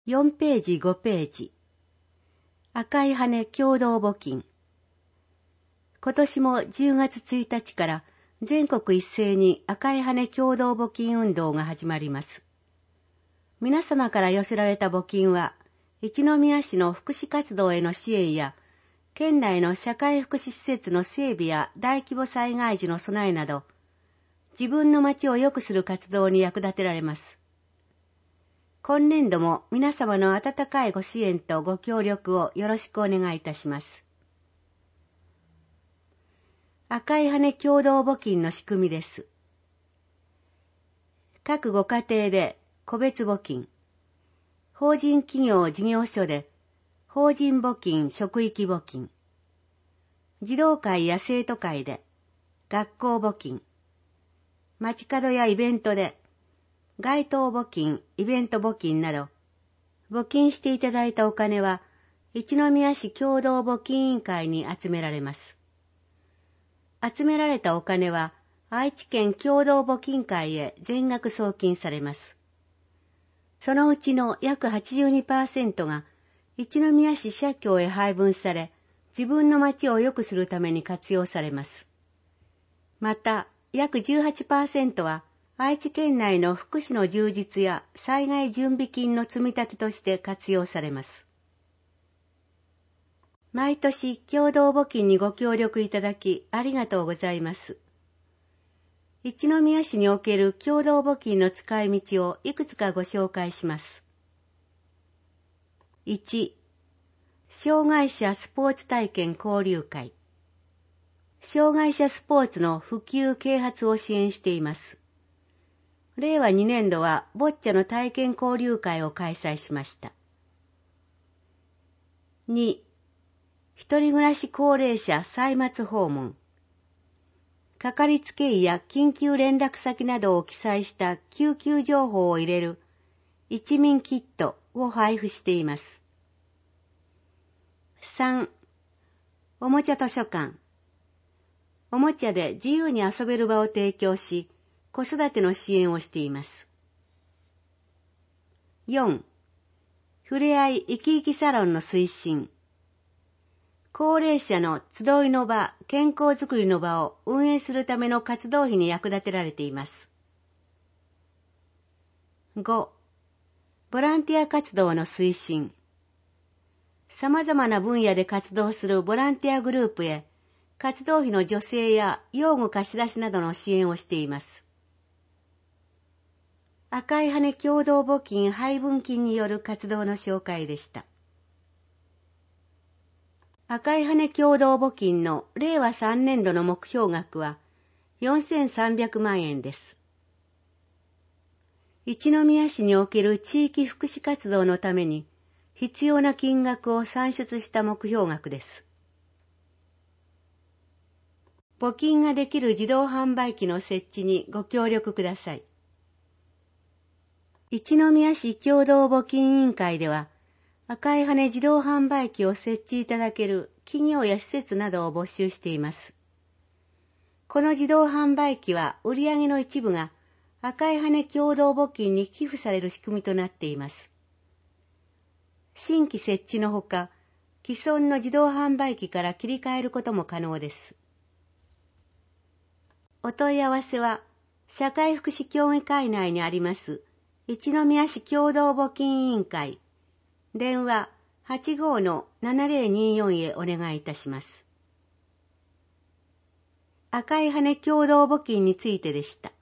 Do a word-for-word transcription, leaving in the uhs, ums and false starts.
よんページごページ。赤い羽共同募金。今年もじゅうがつついたちから全国一斉に赤い羽共同募金運動が始まります。皆様から寄せられた募金は、一宮市の福祉活動への支援や、県内の社会福祉施設の整備や大規模災害時の備えなど、自分の町を良くする活動に役立てられます。今年度も皆様の温かいご支援とご協力をよろしくお願いいたします。赤い羽共同募金の仕組みです。各ご家庭で個別募金、法人企業事業所で法人募金職域募金、児童会や生徒会で学校募金、街角やイベントで街頭募金、イベント募金など、募金していただいたお金は、一宮市共同募金委員会に集められます。集められたお金は、愛知県共同募金会へ全額送金されます。そのうちの約 はちじゅうにパーセント が、一宮市社協へ配分され、自分の町を良くするために活用されます。また、約 じゅうはちパーセント は、愛知県内の福祉の充実や災害準備金の積み立てとして活用されます。毎年共同募金にご協力いただきありがとうございます。一宮市における共同募金の使い道をいくつかご紹介します。いち、障害者スポーツ体験交流会。障害者スポーツの普及啓発を支援しています。れいわにねんどはボッチャの体験交流会を開催しました。に、一人暮らし高齢者歳末訪問。かかりつけ医や緊急連絡先などを記載した救急情報を入れる一民キットを配布しています。さん、おもちゃ図書館。おもちゃで自由に遊べる場を提供し、子育ての支援をしています。よん、ふれあい生き生きサロンの推進。高齢者の集いの場、健康づくりの場を運営するための活動費に役立てられています。ご、ボランティア活動の推進。様々な分野で活動するボランティアグループへ、活動費の助成や用具貸し出しなどの支援をしています。赤い羽共同募金配分金による活動の紹介でした。赤い羽共同募金のれいわさんねんどの目標額はよんせんさんびゃくまんえんです。一宮市における地域福祉活動のために必要な金額を算出した目標額です。募金ができる自動販売機の設置にご協力ください。一宮市共同募金委員会では、赤い羽自動販売機を設置いただける企業や施設などを募集しています。この自動販売機は売上の一部が赤い羽共同募金に寄付される仕組みとなっています。新規設置のほか、既存の自動販売機から切り替えることも可能です。お問い合わせは、社会福祉協議会内にあります、一宮市共同募金委員会、電話 はちごーのななぜろによん へお願いいたします。赤い羽共同募金についてでした。